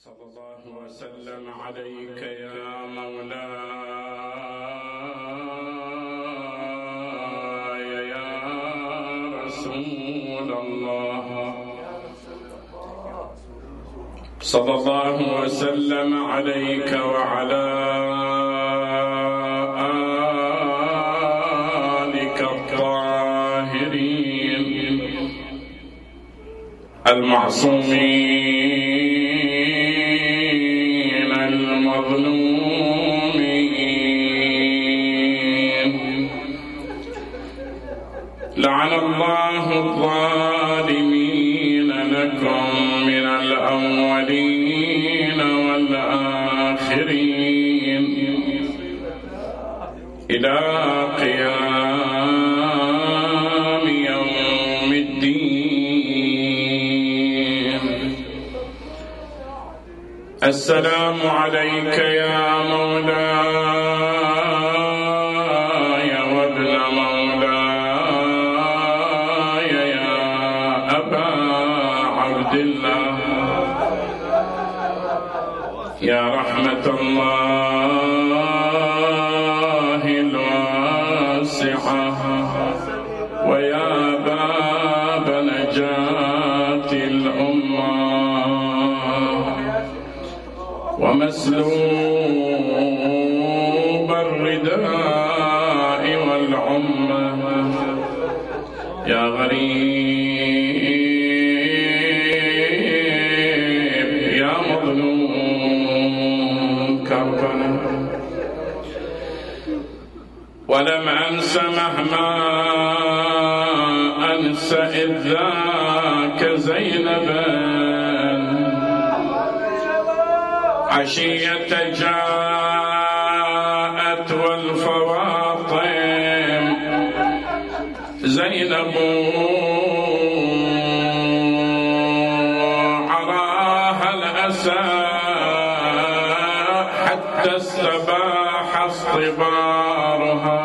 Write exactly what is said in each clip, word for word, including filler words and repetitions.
صلى الله وسلم عليك يا مولاي يا رسول الله. صلى الله وسلم عليك وعلى آلك الطاهرين المعصومين المظلومين. لعن الله الظالمين لكم من الأولين والآخرين إلى قيام يوم الدين. السلام عليك يا مولاي وابن مولاي يا أبا عبد الله، يا رحمة الله الواسعة ويا باب نجاة الأمة ومسلوب الرداء والعمة، يا غريب يا مظلوم كربنا. ولم أنس مهما أنسى إذ ذاك زينبا عشية جاءت والفواطم زينب عراها الأسى حتى استباح اصطبارها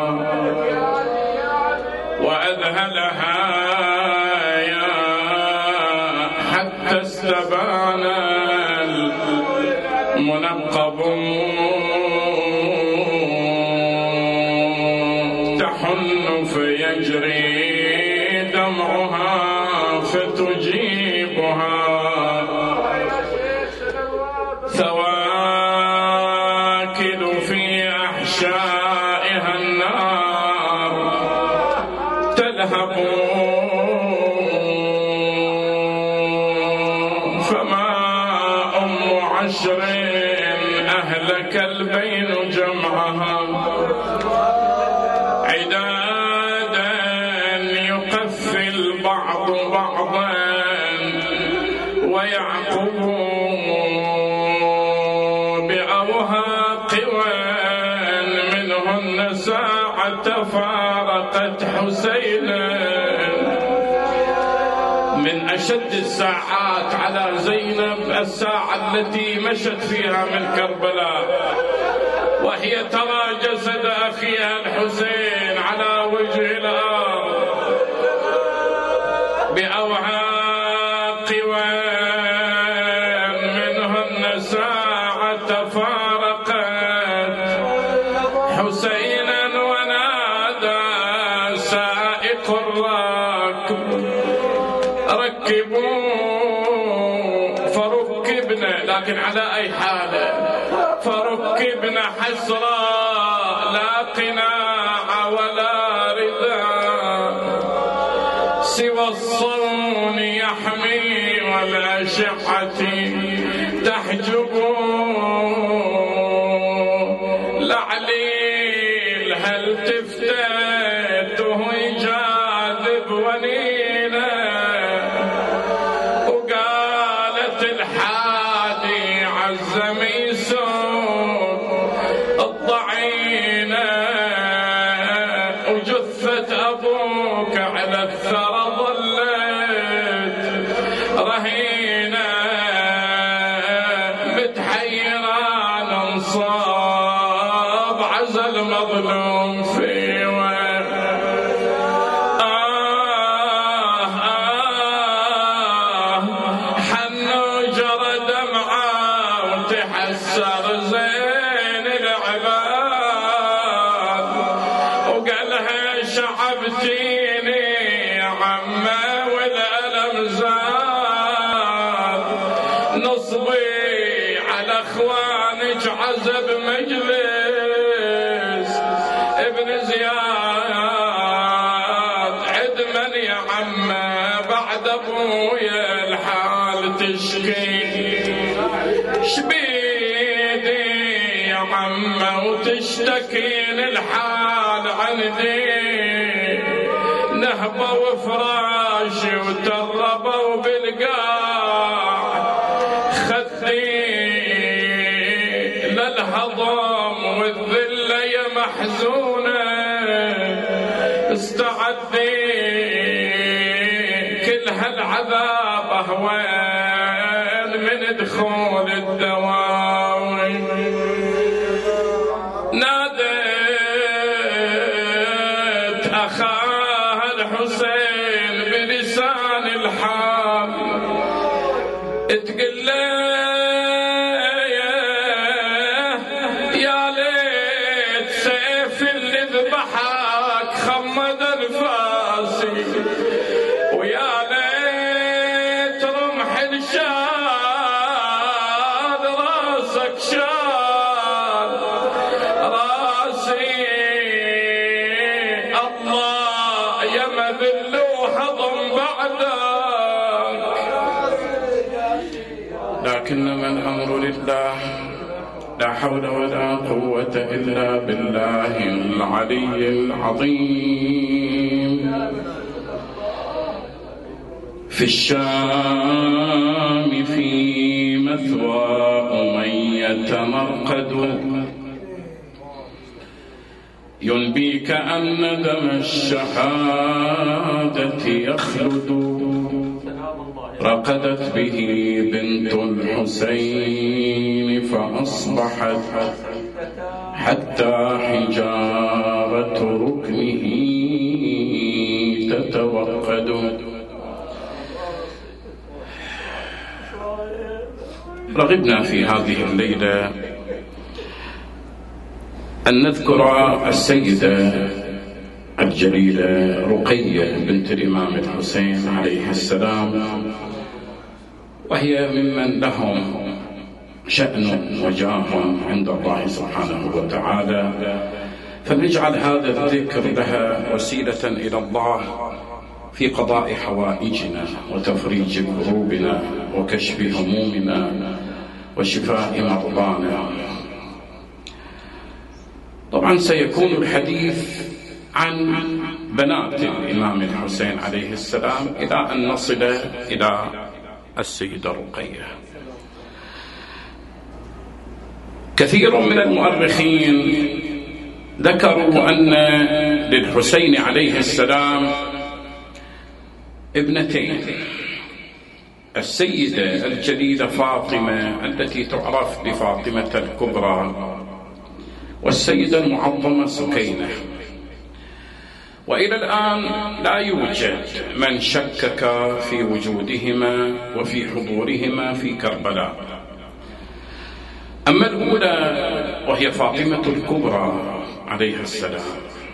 وأذهلها يا حتى استبان منقب تحن فيجري دمعها فتجيبها ثواكل في أحشائها النار تلهب فما أم عشر أهلك البين جمعها عدادا يقفي البعض بعضا ويعقب بأوهاق منهن ساعة فارقت حسينا. من أشد الساعات على زينب الساعة التي مشت فيها من كربلاء وهي ترى جسد أخيها الحسين على وجه الأرض بأوهاق منهن ساعة فارقت حسينا ونادى سائق الراكب ركبوا فركبنا، لكن على أي حالة فركبنا حسرا لا قناع ولا رداء سوى الصون يحمي والأشعة تحجب لعليل هل تفتته يجاذب ونينا وقالت الحادي عزمي سوق الضعينة وجثة أبوك على الثرى ظلت رهينة متحيران انصاب عزل مظلوم في آه آه حنو جرى دمعه حسر زين العباد وقالها شعبتيني يا عمه والألم زاد نصبي على اخوانك عزب مجلس ابن زياد عدمن يا عمه بعد ابويا الحال تشكي شبيدي يا عمه وتشتكين الحال عندي نهبه وفراشي وتربه بالقاع خدي للهضم والذله يا محزونه استعدي كل هالعذاب اهوان من دخول الدواوي نادت اخاها الحسين بلسان الحال تقول له يا ليت سيف اللي ذبحك خمد الفاسي ويا ليت رمح الشاد راسك شاد راسي الله يا مذل وهضم بعدك لكنما الأمر لله لا حول ولا قوة إلا بالله العلي العظيم. في الشام في مثوى أمية مرقد ينبيك أن دم الشهادة يخلد رقدت به بنت الحسين فأصبحت حتى حجارة ركنه تتوقد. رغبنا في هذه الليلة أن نذكر السيدة الجليلة رقية بنت الإمام الحسين عليه السلام، وهي ممن لهم شأن وجاه عند الله سبحانه وتعالى، فلنجعل هذا الذكر لها وسيلة إلى الله في قضاء حوائجنا وتفريج كروبنا وكشف همومنا وشفاء مرضانا. طبعا سيكون الحديث عن بنات الإمام الحسين عليه السلام إلى أن نصل إلى السيدة رقية. كثير من المؤرخين ذكروا أن للحسين عليه السلام ابنتين، السيدة الجليلة فاطمة التي تعرف بفاطمة الكبرى، والسيدة المعظمة سكينة. وإلى الآن لا يوجد من شكك في وجودهما وفي حضورهما في كربلاء. أما الأولى وهي فاطمة الكبرى عليها السلام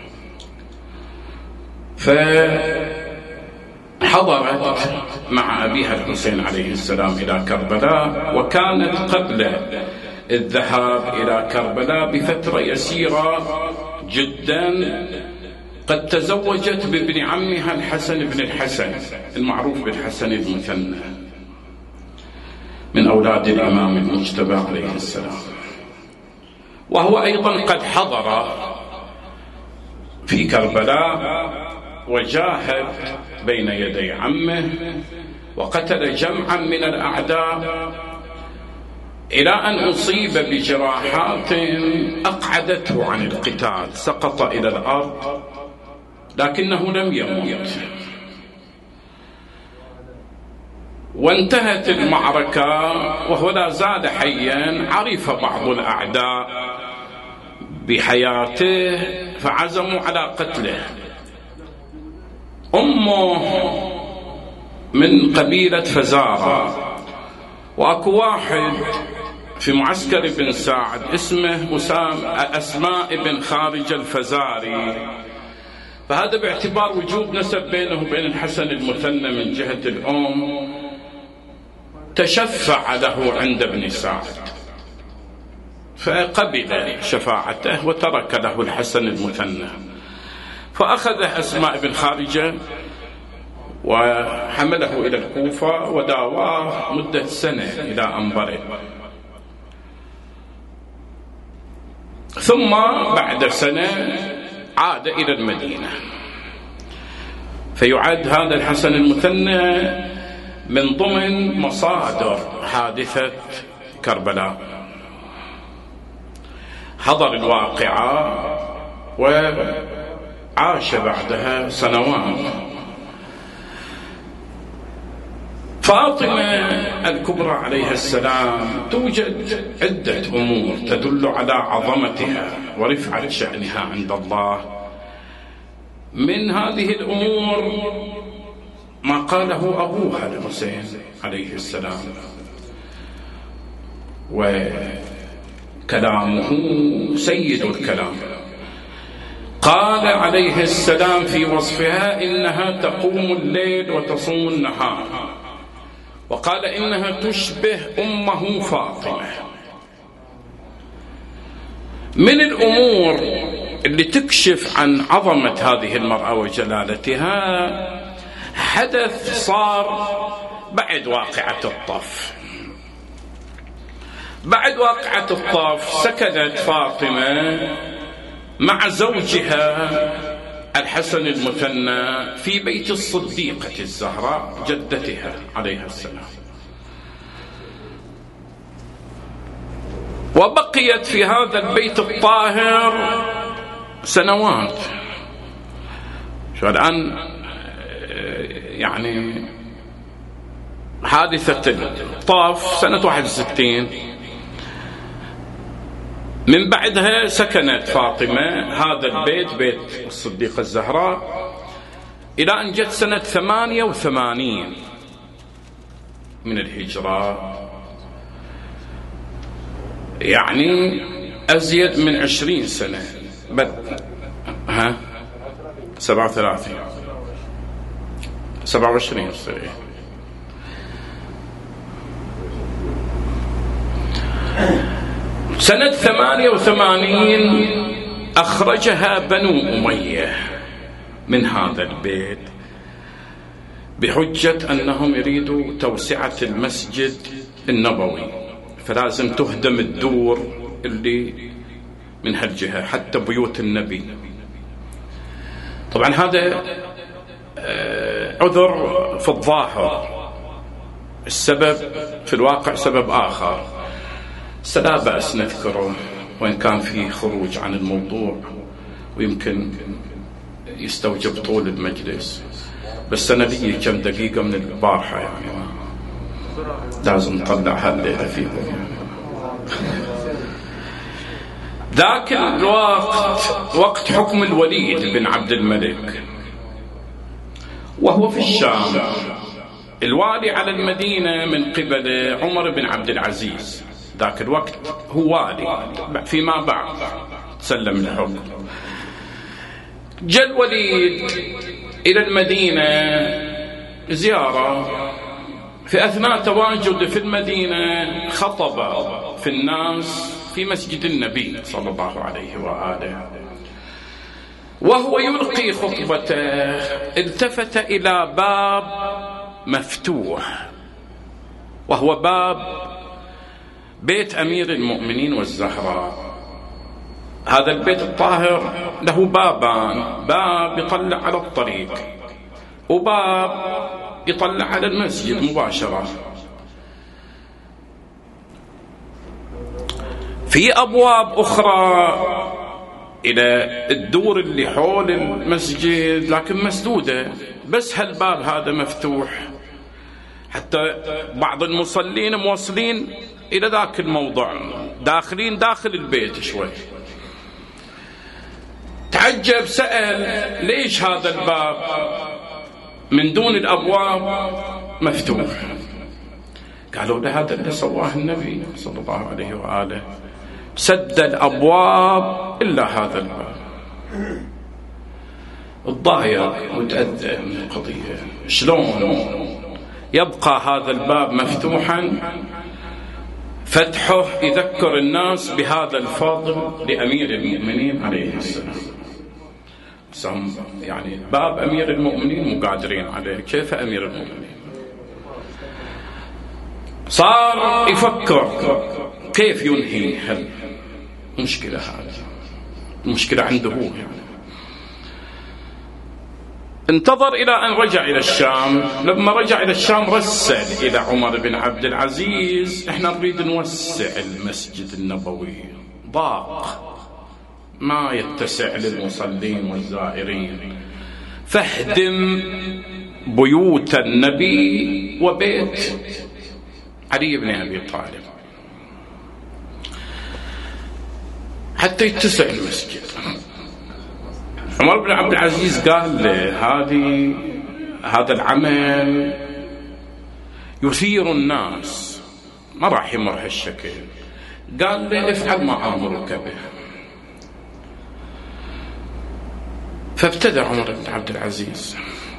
فحضرت مع أبيها الحسين عليه السلام إلى كربلاء، وكانت قبل الذهاب إلى كربلاء بفترة يسيرة جدا قد تزوجت بابن عمها الحسن بن الحسن المعروف بالحسن المثنى من أولاد الإمام المجتبى عليه السلام، وهو أيضا قد حضر في كربلاء وجاهد بين يدي عمه وقتل جمعا من الأعداء إلى أن أصيب بجراحات أقعدته عن القتال، سقط إلى الأرض لكنه لم يموت. وانتهت المعركة وهو لا زال حيا. عرف بعض الأعداء بحياته فعزموا على قتله. أمه من قبيلة فزارة، وأكو واحد في معسكر بن ساعد اسمه مسام أسماء بن خارج الفزاري، فهذا باعتبار وجود نسب بينه وبين الحسن المثنى من جهة الأم تشفع له عند ابن سعد، فقبل شفاعته وترك له الحسن المثنى، فأخذه أسماء بن خارجة وحمله إلى الكوفة وداواه مدة سنة إلى أن برئ. ثم بعد سنة عاد إلى المدينة، فيعد هذا الحسن المثنى من ضمن مصادر حادثة كربلاء، حضر الواقعة وعاش بعدها سنوات. فاطمة الكبرى عليها السلام توجد عدة أمور تدل على عظمتها ورفعة شأنها عند الله. من هذه الأمور ما قاله أبوها الحسين عليه السلام، وكلامه سيد الكلام. قال عليه السلام في وصفها: إنها تقوم الليل وتصوم النهار. وقال: إنها تشبه أمه فاطمة. من الأمور اللي تكشف عن عظمة هذه المرأة وجلالتها حدث صار بعد واقعة الطف. بعد واقعة الطف سكنت فاطمة مع زوجها الحسن المثنى في بيت الصديقة الزهراء جدتها عليها السلام، وبقيت في هذا البيت الطاهر سنوات. شو الآن يعني حادثة الطاف سنة واحد وستين، من بعدها سكنت فاطمة هذا البيت بيت الصديقة الزهراء إلى أن جت سنة ثمانية وثمانين من الهجرة، يعني أزيد من عشرين سنة. بد ها سبعة وثلاثين سبعة وعشرين سنة. سنة ثمانية وثمانين أخرجها بنو أمية من هذا البيت بحجة أنهم يريدوا توسعة المسجد النبوي، فلازم تهدم الدور اللي من هالجهة حتى بيوت النبي. طبعا هذا عذر في الظاهر، السبب في الواقع سبب آخر لا بأس نذكره، وإن كان في خروج عن الموضوع ويمكن يستوجب طول المجلس، بس أنا لي كم دقيقة من البارحة يعني لازم نطلع هالليلة فيكم. ذاك الوقت وقت حكم الوليد بن عبد الملك، وهو في الشام، الوالي على المدينة من قبل عمر بن عبد العزيز. ذاك الوقت هو والي، فيما بعد سلم الحكم. جاء الوليد إلى المدينة زيارة، في أثناء تواجده في المدينة خطب في الناس في مسجد النبي صلى الله عليه وآله، وهو يلقي خطبته التفت إلى باب مفتوح، وهو باب بيت أمير المؤمنين والزهراء. هذا البيت الطاهر له بابان، باب يطلع على الطريق وباب يطلع على المسجد مباشرة. في أبواب أخرى إلى الدور اللي حول المسجد لكن مسدودة، بس هالباب هذا مفتوح، حتى بعض المصلين موصلين إلى ذاك الموضع، داخلين داخل البيت شوي. تعجب، سأل ليش هذا الباب من دون الأبواب مفتوح؟ قالوا له هذا اللي سواه النبي صلى الله عليه وآله، سد الأبواب إلا هذا الباب. الضايع وتأذى من القضية، شلون يبقى هذا الباب مفتوحا، فتحه يذكر الناس بهذا الفضل لأمير المؤمنين عليه السلام. يعني باب أمير المؤمنين مو قادرين عليه، كيف أمير المؤمنين؟ صار يفكر كيف ينهي المشكلة هذه، المشكلة عنده هو يعني. انتظر إلى أن رجع إلى الشام. لما رجع إلى الشام رسل إلى عمر بن عبد العزيز: احنا نريد نوسع المسجد النبوي، ضاق ما يتسع للمصلين والزائرين، فاهدم بيوت النبي وبيت علي بن أبي طالب حتى يتسع المسجد. عمر بن عبد العزيز قال له: هذه هذا العمل يثير الناس، ما راح يمر هالشكل. قال له: افعل ما أمرك به. فابتدأ عمر بن عبد العزيز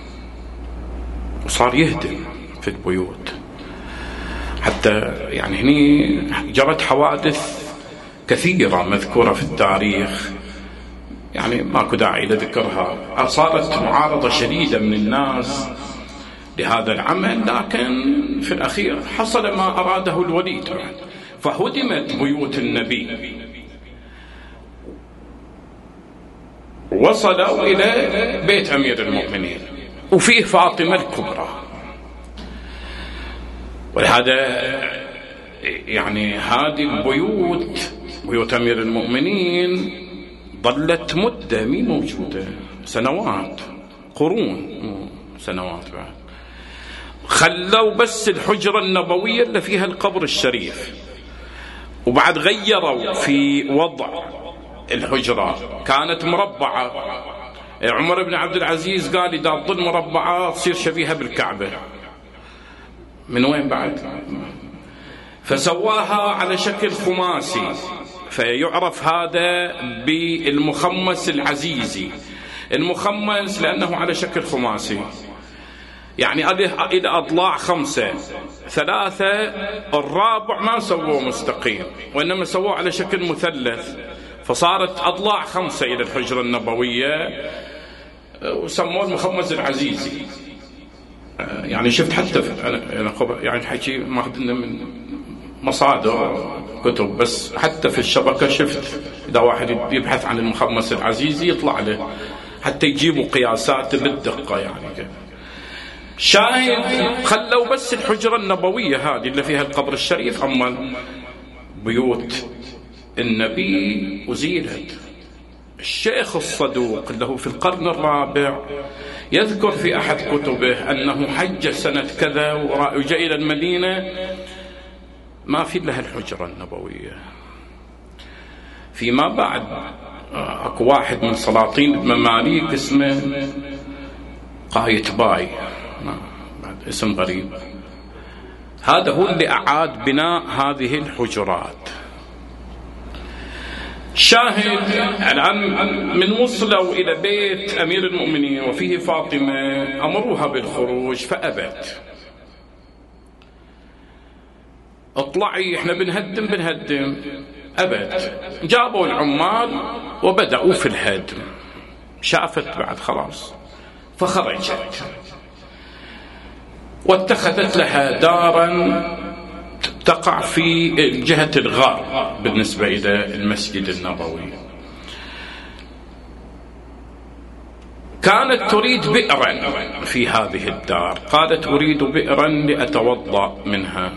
وصار يهدم في البيوت، حتى يعني هني جرت حوادث كثيرة مذكورة في التاريخ، يعني ماكو داعي لذكرها. صارت معارضة شديدة من الناس لهذا العمل، لكن في الأخير حصل ما أراده الوليد، فهدمت بيوت النبي، وصلوا إلى بيت أمير المؤمنين وفيه فاطمة الكبرى. ولهذا يعني هذه البيوت، بيوت أمير المؤمنين، ظلت مدة مين موجودة، سنوات، قرون، سنوات بعد. خلوا بس الحجرة النبوية اللي فيها القبر الشريف، وبعد غيروا في وضع الحجرة، كانت مربعة. عمر بن عبد العزيز قال: إذا تظل مربعة تصير شبيهة بالكعبة. من وين بعد؟ فسواها على شكل خماسي، فيعرف هذا بالمخمس العزيزي. المخمس لأنه على شكل خماسي، يعني إلى أضلاع خمسة، ثلاثة الرابع ما سووه مستقيم وإنما سووه على شكل مثلث، فصارت أضلاع خمسة إلى الحجرة النبوية، وسموه المخمس العزيزي. يعني شفت حتى أنا يعني حكي ماخذنا من مصادر كتب، بس حتى في الشبكة شفت إذا واحد يبحث عن المخمس العزيزي يطلع له، حتى يجيبوا قياسات بالدقة يعني كيف. شاهد خلوا بس الحجرة النبوية هذه اللي فيها القبر الشريف، أما بيوت النبي أزيلت. الشيخ الصدوق اللي هو في القرن الرابع يذكر في أحد كتبه أنه حج سنة كذا وجاء إلى المدينة ما في لها الحجرة النبوية. فيما بعد أكو واحد من سلاطين المماليك اسمه قايتباي، بعد اسم غريب، هذا هو اللي أعاد بناء هذه الحجرات. شاهد الآن من وصلوا إلى بيت أمير المؤمنين وفيه فاطمة، أمروها بالخروج فأبت. اطلعي احنا بنهدم بنهدم أبت. جابوا العمال وبدأوا في الهدم، شافت بعد خلاص فخرجت واتخذت لها دارا تقع في جهة الغرب بالنسبة إلى المسجد النبوي. كانت تريد بئرا في هذه الدار، قالت: أريد بئرا لأتوضأ منها.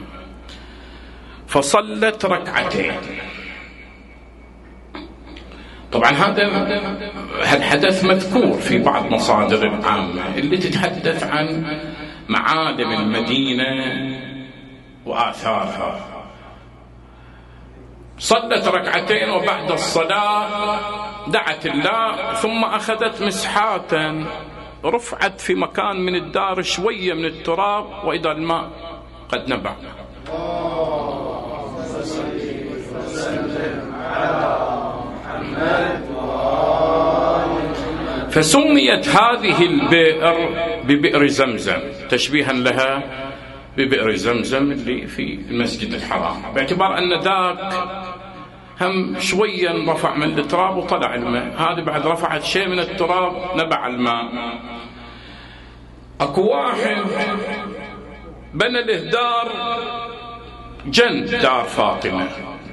فصلت ركعتين. طبعا هذا الحدث مذكور في بعض مصادر العامة اللي تتحدث عن معالم المدينة وآثارها. صلت ركعتين وبعد الصلاة دعت الله، ثم أخذت مسحات رفعت في مكان من الدار شوية من التراب، وإذا الماء قد نبع. فسميت هذه البئر ببئر زمزم تشبيها لها ببئر زمزم اللي في المسجد الحرام، باعتبار أن ذاك هم شويا رفع من التراب وطلع الماء، هذه بعد رفعت شيء من التراب نبع الماء. اكو واحد بنى له دار جنب دار فاطمة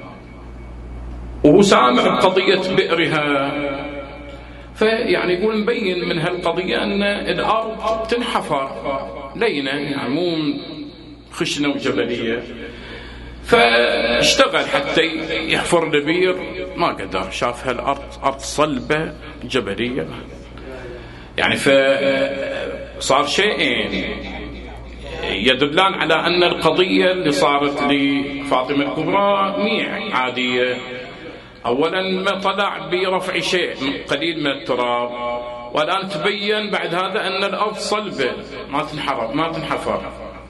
وهو سامع بقضية بئرها، فيعني يقول مبين من هالقضية أن الأرض تنحفر لينة، يعني مو خشنة وجبلية، فاشتغل حتى يحفر لبير ما قدر، شاف هالأرض أرض صلبة جبلية، يعني فصار شيئين يدلان على أن القضية اللي صارت لفاطمة الكبرى ميع عادية. أولا ما طلع برفع شيء من قليل من التراب، والآن تبين بعد هذا أن الأرض صلبة ما تنحرف ما تنحفر.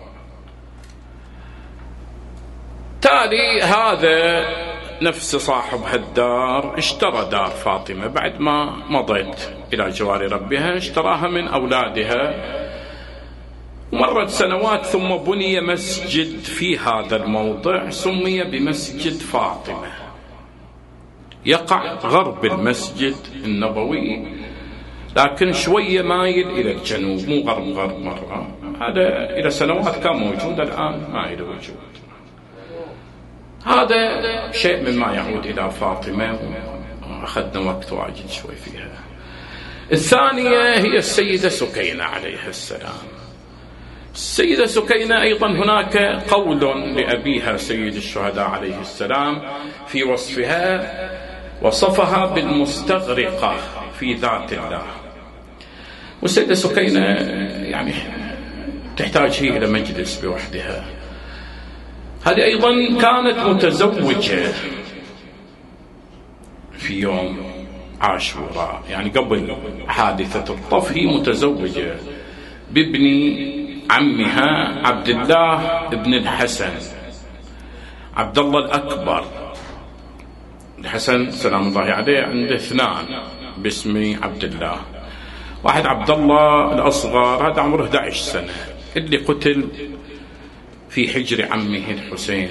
تالي هذا نفس صاحب هالدار اشترى دار فاطمة بعد ما مضت إلى جوار ربها، اشتراها من أولادها، مرت سنوات ثم بني مسجد في هذا الموضع سمي بمسجد فاطمة، يقع غرب المسجد النبوي لكن شوية مايل إلى الجنوب، مو غرب غرب مرة. هذا إلى سنوات كان موجود، الآن ما إلى وجود. هذا شيء مما يعود إلى فاطمة، وأخذنا وقت واجد شوي فيها. الثانية هي السيدة سكينة عليها السلام. السيدة سكينة أيضا هناك قول لأبيها سيد الشهداء عليه السلام في وصفها، وصفها بالمستغرقة في ذات الله. والسيدة سكينة يعني تحتاج هي إلى مجلس بوحدها. هذه أيضا كانت متزوجة في يوم عاشوراء، يعني قبل حادثة الطف هي متزوجة بابن عمها عبد الله ابن الحسن، عبد الله الأكبر. الحسن سلام الله عليه عنده اثنان باسم عبد الله، واحد عبد الله الأصغر هذا عمره أحد عشر سنة اللي قتل في حجر عمه الحسين.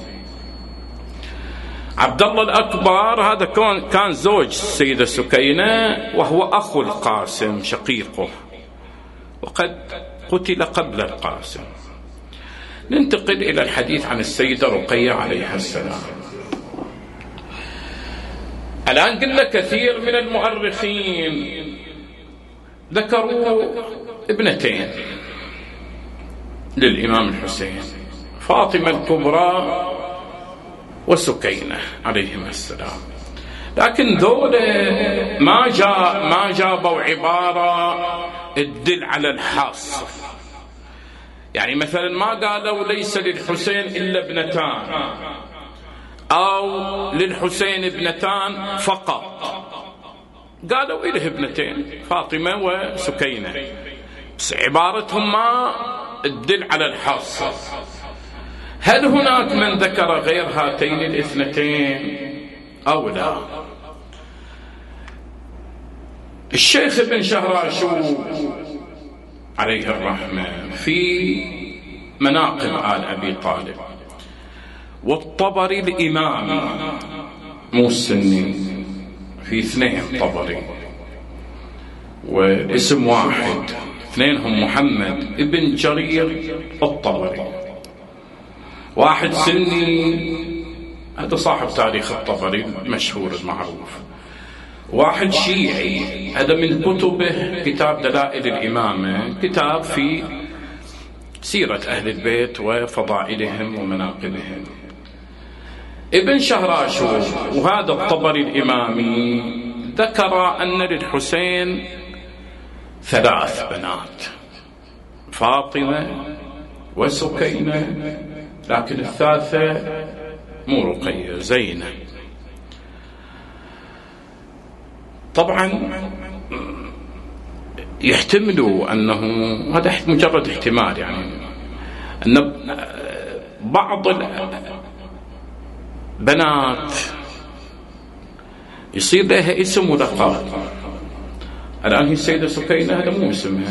عبد الله الأكبر هذا كان كان زوج السيدة سكينة، وهو أخو القاسم شقيقه، وقد قتل قبل القاسم. ننتقل إلى الحديث عن السيدة رقية عليها السلام. الآن قلنا كثير من المؤرخين ذكروا ابنتين للإمام الحسين، فاطمة الكبرى وسكينة عليهما السلام، لكن ذولا ما جاء ما جابوا عبارة تدل على الحاصر. يعني مثلا ما قالوا ليس للحسين إلا ابنتان، أو للحسين ابنتان فقط، قالوا إله ابنتين فاطمة وسكينة، بس عبارتهم ما تدل على الحاصر. هل هناك من ذكر غير هاتين الاثنتين أو لا؟ الشيخ ابن شهراشوب عليه الرحمة في مناقب آل أبي طالب، والطبري الإمام مو السني، في اثنين طبري والاسم واحد، اثنينهم محمد ابن جرير الطبري، واحد سني هذا صاحب تاريخ الطبري مشهور المعروف، واحد شيعي هذا من كتبه كتاب دلائل الإمامة، كتاب في سيرة أهل البيت وفضائلهم ومناقبهم. ابن شهراشوب وهذا الطبري الإمامي ذكر أن للحسين ثلاث بنات، فاطمة وسكينة، لكن الثالثة مو رقية، زينب. طبعا يحتملوا أنه هذا مجرد احتمال، يعني أن بعض البنات يصير لها اسم ولقب. الآن هي السيدة سكينة، هذا مو اسمها،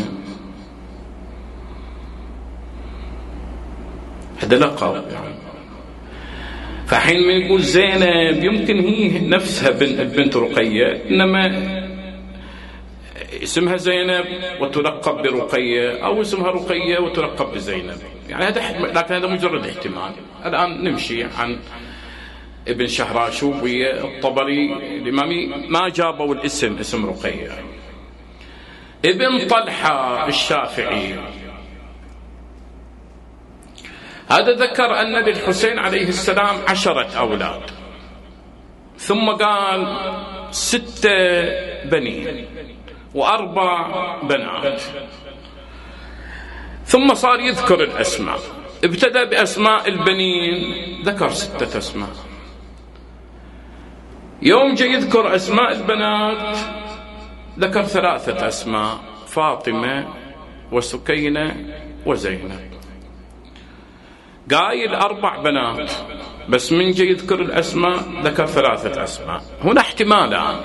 هذا لقب يعني. فحين ما يقول زينب يمكن هي نفسها بنت رقية، إنما اسمها زينب وتلقب برقية، أو اسمها رقية وتلقب بزينب، يعني هذا، لكن هذا مجرد احتمال. الآن نمشي عن ابن شهراشوب والطبري الإمامي، ما جابوا الاسم اسم رقية. ابن طلحة الشافعي هذا ذكر أن للحسين عليه السلام عشرة أولاد، ثم قال ستة بنين وأربع بنات، ثم صار يذكر الأسماء. ابتدأ بأسماء البنين، ذكر ستة أسماء. يوم جاء يذكر أسماء البنات ذكر ثلاثة أسماء: فاطمة وسكينة وزينب. قايل أربع بنات، بس من جاء يذكر الأسماء ذكر ثلاثة أسماء. هنا احتمالان.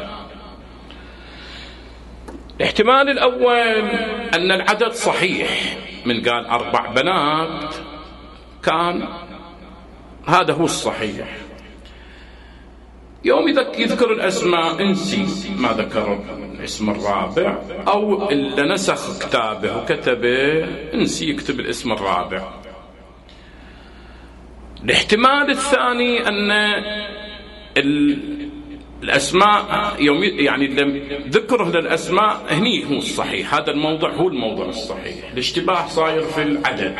الاحتمال الأول أن العدد صحيح، من قال أربع بنات كان هذا هو الصحيح. يوم يذكر الأسماء انسي ما ذكر الاسم الرابع، أو اللي نسخ كتابه وكتبه انسي يكتب الاسم الرابع. الاحتمال الثاني أن الأسماء يوم يعني ذكره للأسماء هني هو الصحيح، هذا الموضع هو الموضع الصحيح، الاشتباه صاير في العدد.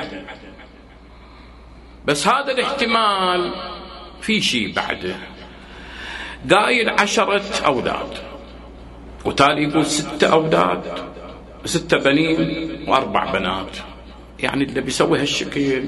بس هذا الاحتمال في شيء بعده. قايل عشرة أولاد، وتالي يقول ستة أولاد، ستة بنين وأربع بنات. يعني اللي بيسوي هالشكل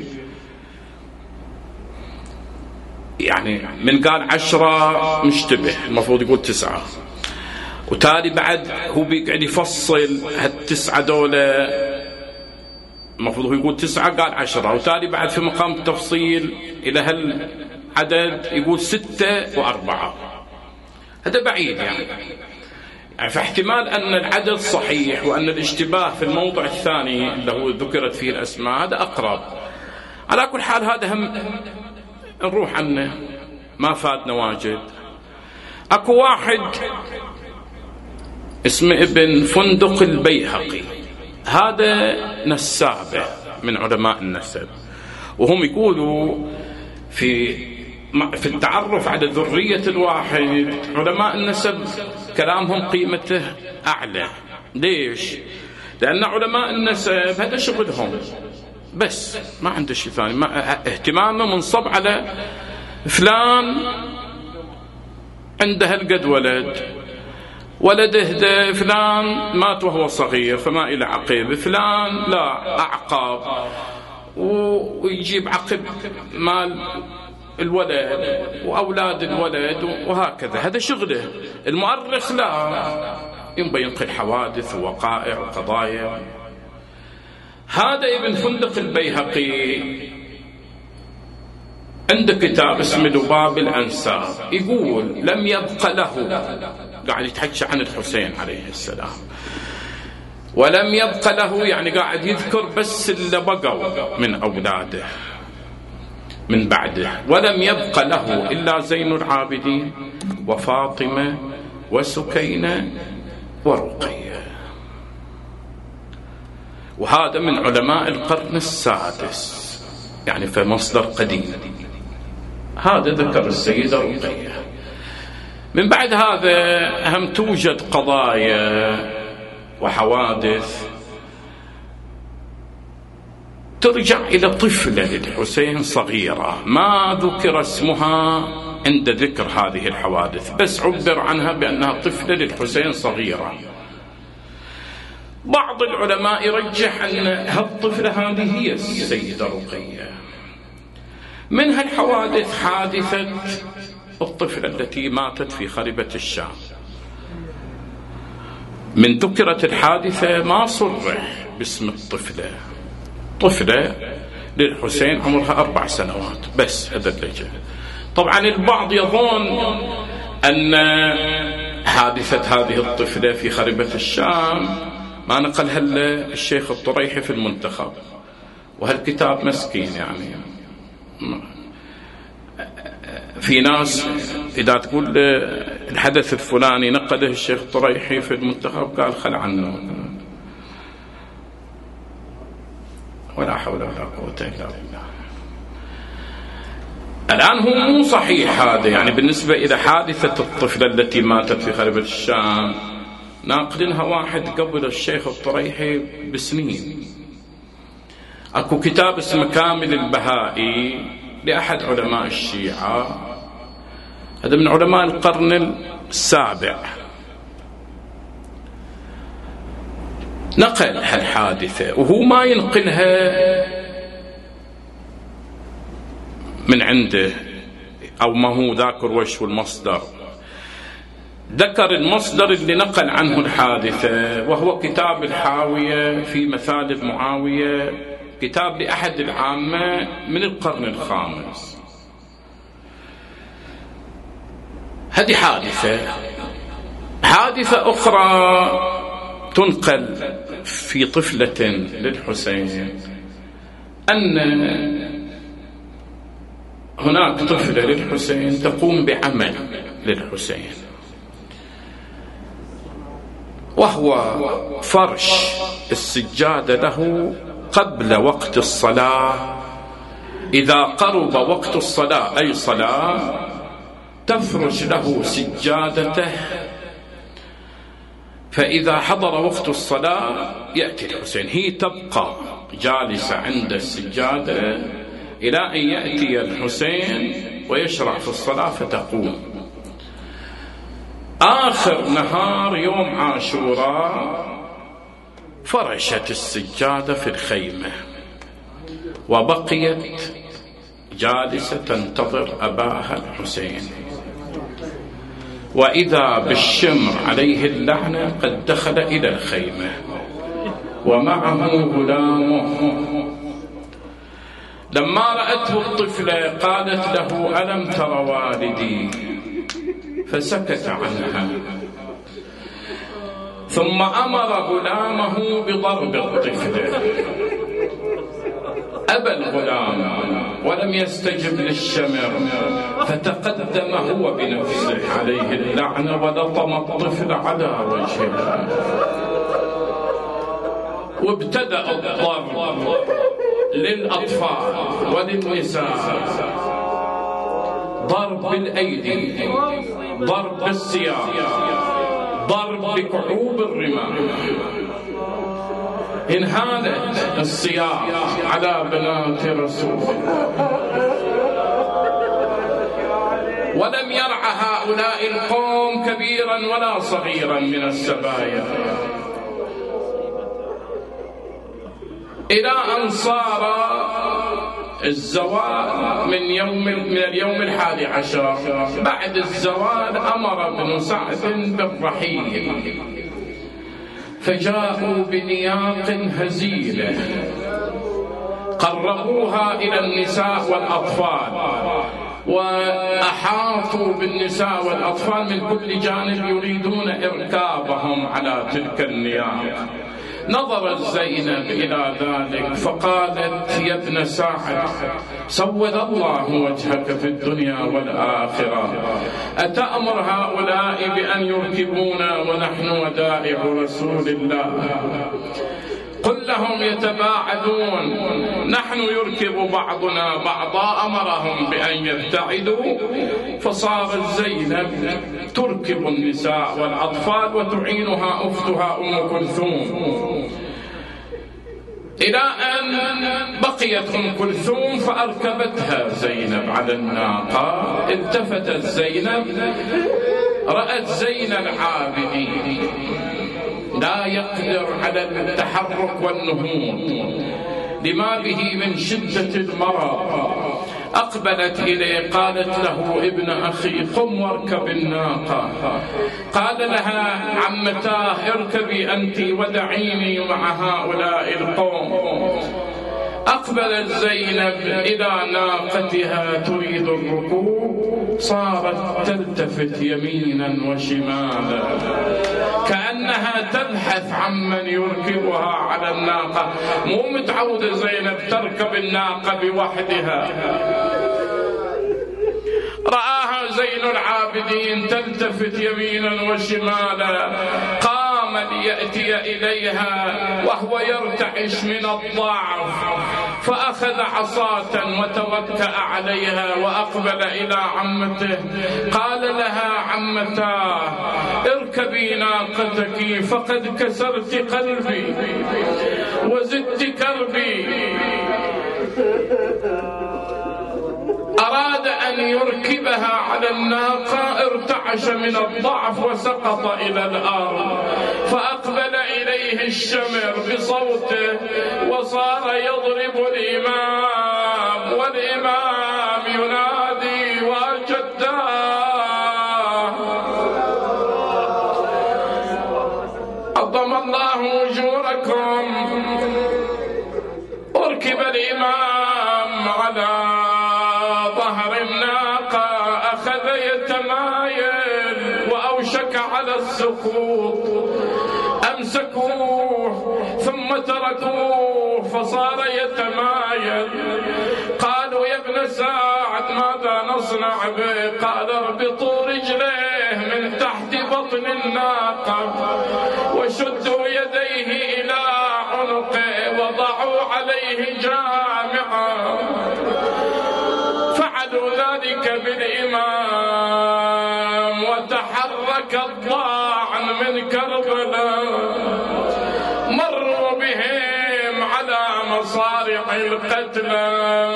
يعني من قال عشرة مشتبه، المفروض يقول تسعة، وتالي بعد هو بيقعد يفصل هالتسعة دولة، المفروض هو يقول تسعة قال عشرة، وتالي بعد في مقام التفصيل إلى هالعدد يقول ستة وأربعة. هذا بعيد يعني. يعني فاحتمال أن العدد صحيح وأن الاشتباه في الموضع الثاني اللي هو ذكرت فيه الأسماء هذا أقرب. على كل حال هذا هم نروح عنه، ما فاتنا واجد. أكو واحد اسمه ابن فندق البيهقي، هذا نسابه من علماء النسب، وهم يقولوا في في التعرف على ذرية الواحد علماء النسب كلامهم قيمته أعلى. ليش؟ لأن علماء النسب هذا شغلهم بس، ما عنده شيء ثاني، ما اهتمامه منصب على فلان عنده هالقد ولد، ولده ده فلان مات وهو صغير فما إلى عقب، فلان لا أعقاب، ويجيب عقب مال الولد وأولاد الولد وهكذا. هذا شغله. المؤرخ لا، ينبغي ينقل حوادث ووقائع وقضايا. هذا ابن فندق البيهقي عنده كتاب اسمه لباب الأنساب، يقول لم يبق له، قاعد يتحكي عن الحسين عليه السلام، ولم يبق له يعني قاعد يذكر بس اللي بقوا من أولاده من بعده، ولم يبق له إلا زين العابدين وفاطمة وسكينة ورقية. وهذا من علماء القرن السادس، يعني في مصدر قديم. هذا ذكر السيدة رقية. من بعد هذا هم توجد قضايا وحوادث ترجع إلى طفلة للحسين صغيرة ما ذكر اسمها عند ذكر هذه الحوادث، بس عبر عنها بأنها طفلة للحسين صغيرة. بعض العلماء يرجح أن هالطفلة هذه هي السيدة رقية. من هالحوادث حادثة الطفلة التي ماتت في خربة الشام. من ذكرت الحادثة ما صرح باسم الطفلة، طفلة للحسين عمرها أربع سنوات بس، هذا اللي جاء. طبعا البعض يظن أن حادثة هذه الطفلة في خربة الشام ما نقلها إلا الشيخ الطريحي في المنتخب، وهالكتاب مسكين يعني. في ناس إذا تقول الحدث الفلاني نقده الشيخ الطريحي في المنتخب قال خل عنه، ولا حول ولا قوة إلا بالله. الآن هو مو صحيح هذا يعني بالنسبة إلى حادثة الطفلة التي ماتت في خربة الشام، ناقلينها واحد قبل الشيخ الطريحي بسنين. أكو كتاب اسمه كامل البهائي لأحد علماء الشيعة، هذا من علماء القرن السابع، نقل هالحادثة، وهو ما ينقلها من عنده أو ما هو ذاكر وش المصدر، ذكر المصدر اللي نقل عنه الحادثة وهو كتاب الحاوية في مثالب معاوية، كتاب لأحد العامة من القرن الخامس. هذه حادثة. حادثة أخرى تنقل في طفلة للحسين، أن هناك طفلة للحسين تقوم بعمل للحسين، وهو فرش السجادة له قبل وقت الصلاة. إذا قرب وقت الصلاة أي صلاة تفرش له سجادته، فإذا حضر وقت الصلاة يأتي الحسين، هي تبقى جالسة عند السجادة إلى أن يأتي الحسين ويشرع في الصلاة فتقوم. آخر نهار يوم عاشوراء فرشت السجادة في الخيمة وبقيت جالسة تنتظر أباها الحسين، وإذا بالشمر عليه اللعنة قد دخل إلى الخيمة ومعه غلامه. لما رأته الطفلة قالت له ألم تر والدي؟ فسكت عنها، ثم أمر غلامه بضرب الطفلة، أبى الغلام ولم يستجب للشمر، فتقدم هو بنفسه عليه اللعنة ولطم الطفل على وجهه، وابتدأ الضرب للأطفال وللنساء، ضرب بالأيدي، ضرب بالسياف، ضرب بكعوب الرماح. انهالت السياف على بنات رسول الله، ولم يرع هؤلاء القوم كبيرا ولا صغيرا من السبايا، إلى أن صار الزوال من يوم من اليوم الحادي عشر. بعد الزوال أمر ابن سعد بالرحيل، فجاءوا بنياق هزيلة قربوها إلى النساء والأطفال، وأحاطوا بالنساء والأطفال من كل جانب يريدون إركابهم على تلك النياق. نظرت زينب إلى ذلك فقالت يا ابن سعد سود الله وجهك في الدنيا والآخرة، أتأمر هؤلاء بأن يركبونا ونحن ودائع رسول الله؟ قل لهم يتباعدون، نحن يركب بعضنا بعضا. أمرهم بأن يبتعدوا، فصارت زينب تركب النساء والأطفال وتعينها أختها أم كلثوم، إلى أن بقيت أم كلثوم فأركبتها زينب على الناقة. التفتت زينب رأت زين العابدين لا يقدر على التحرك والنهوض لما به من شدة المرض. أقبلت إليه قالت له ابن أخي قم واركب الناقة. قال لها عمتاه اركبي أنت ودعيني مع هؤلاء القوم. أقبلت زينب إلى ناقتها تريد الركوب، صارت تلتفت يمينا وشمالا كأنها تبحث عمن يركبها على الناقة. مو متعودة زينب تركب الناقة بوحدها، رآها زين العابدين تلتفت يمينا وشمالا، قام ليأتي إليها وهو يرتعش من الضعف، فأخذ عصاة وتوكأ عليها وأقبل إلى عمته. قال لها: عمتاه اركبي ناقتك فقد كسرت قلبي وزدت كربي. أراد أن يركبها على الناقة، ارتعش من الضعف وسقط إلى الأرض، فأقبل إليه الشمر بصوته وصار يضرب الإمام، والإمام ينادي: وجداه عظم الله أجوركم. أركب الإمام على ظهر الناقة، أخذ يتمايل وأوشك على السقوط. أمسكوه ثم تركوه فصار يتمايل. قالوا: يا ابن سعد ماذا نصنع به؟ قال: اربطوا رجليه من تحت بطن الناقة وشدوا يديه إلى عنقه وضعوا عليه جامعا. فعلوا ذلك بالإمام، وتحرك الضاعن من كربلاء، مروا بهم على مصارع القتلى.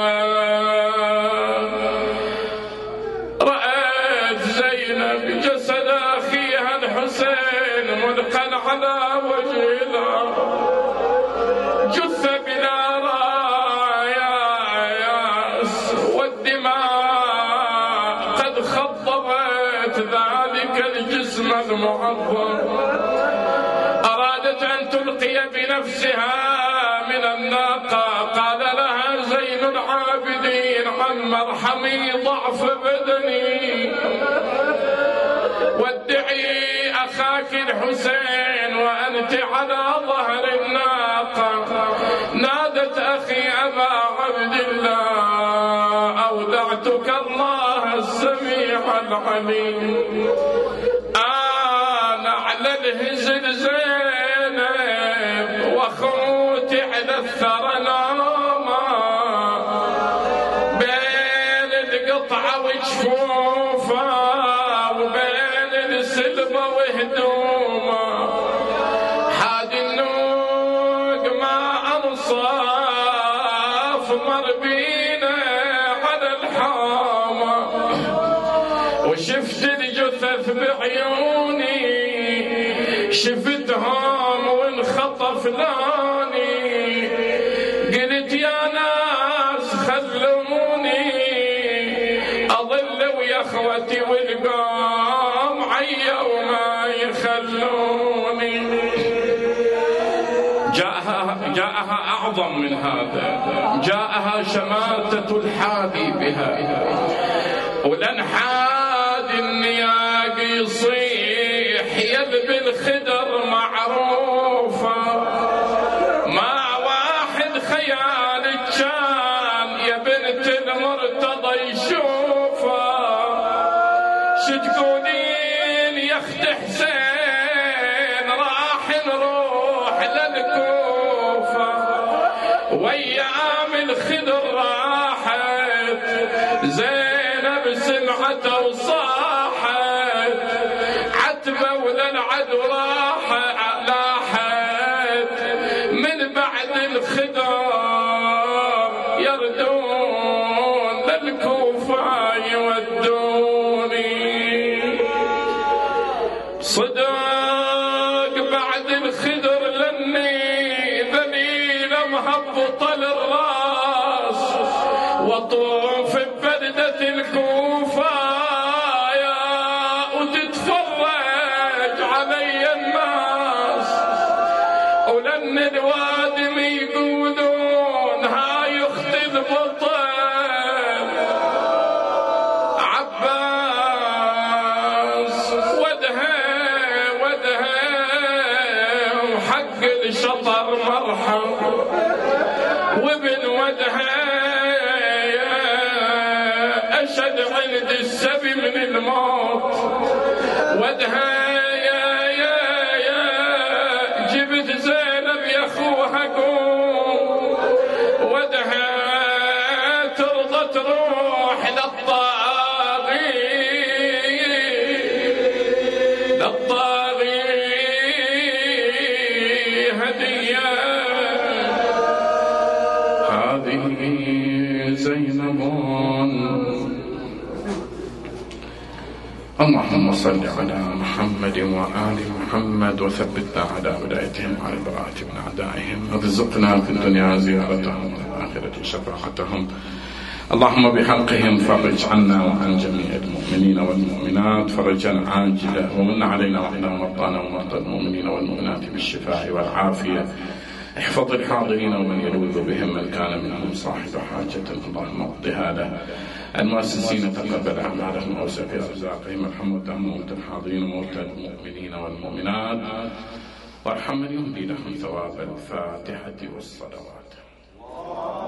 رأت زينب جسد أخيها الحسين ملقا على وجهها، جث بلا راياس والدماء قد خضبت ذلك الجسم المعظم. أرادت أن تلقي بنفسها من الناقة. قال لها زين العابدين: عم ارحمي ضعف بدني وادعي أخاك الحسين وأنت على ظهر الناقة. نادت: أخي أبا عبد الله، أودعتك الله السميع العليم. أنا على الهزل زينب وأخوتي على الثرى ناما، بين القطعة وجفوفها وبين السلبة وهدومها، حاد النوق ما أنصاف مربينا على الحامة، وشفت الجثث بعيوني شفتهم وانخطف لاني. قلت: يا ناس خلوني أظل ويا أخوتي والقوم عيا وما يخلوني. جاءها, جاءها أعظم من هذا، جاءها شماتة الحادي بها، والأنحاد النياق يصيح يلبي الخدر معروفة. ما واحد خيال كان يا بنت المرتضى يشوفه. شتقولين يا اخت حسين راح نروح للكوفة، وايام الخدر راحت زينب سمعته وصاحت، عتبة ولا العدو راحت لاحت من بعد الخدر يردون للكوفة يودوني. صدق بعد الخدر لني ذليل مهبطة للراس، وطوف ببلدة الكوفة وتتفرج علي الناس، ولن الوادم يقولون هاي اخت البطل عباس بن شطر مرحم وابن ودها أشد عند السبي من الموت. ودها يا يا يا جبت زينب يا أخوها قوم. ودها ترضى تروح للطاغي للطاغي هدية. هذه زينب. اللهم صل على محمد وآل محمد وثبتنا على ولايتهم على براءة من أعدائهم وارزقنا في الدنيا زيارتهم وفي الآخرة شفاعتهم. اللهم بحقهم فرج عنا وعن جميع المؤمنين والمؤمنات فرجا عاجلا ومن علينا وعلى مرضانا ومرضى المؤمنين والمؤمنات بالشفاء والعافية. احفظ الحاضرين ومن يلوذ بهم من كان منهم صاحب حاجة اللهم اقضها له. المؤسسين تقبل أعمالهم ووسع في أرزاقهم. ارحم موتى موتى الحاضرين وموتى المؤمنين والمؤمنات وارحم من يمضي لهم ثواب الفاتحة والصلوات.